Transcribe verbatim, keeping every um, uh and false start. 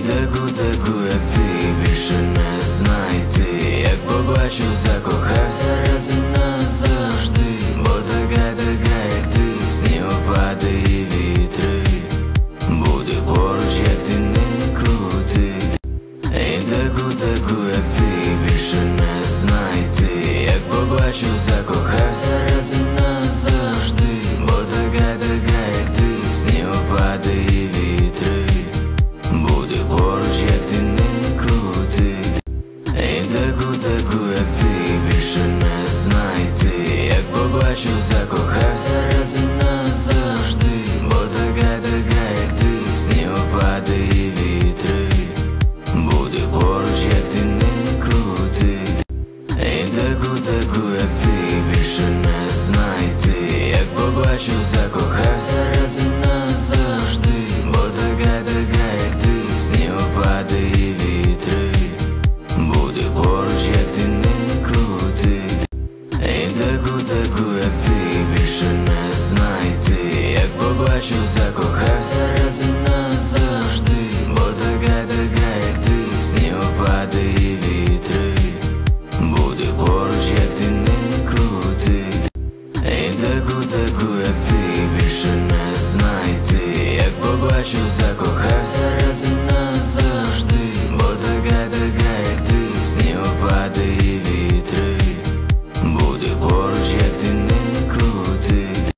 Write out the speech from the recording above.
таку, таку, як ти, більше не знайти. Як побачу, закохався раз і назавжди. Бо така, така, як ти, снігопади і вітри. Буде поруч, як ти не крути. І таку, таку, як ти, більше не знайти. Як побачу, закохався раз і назавжди. Бо така, така, як ти, снігопади і вітри. Буде поруч, як ти не крути. І таку, таку, як ти, більше не знайти. Як побачу, закохався раз і назавжди. Бо така, така, як ти, снігопади і вітри. Буде поруч, як ти не крути. І таку, таку, як ти, більше не знайти. Як побачу, закохався раз і назавжди. Бо така, така, як ти, снігопади і вітри. Буде поруч, як ти не крути. І таку, таку, як ти, більше не знайти. Як побачу, закохався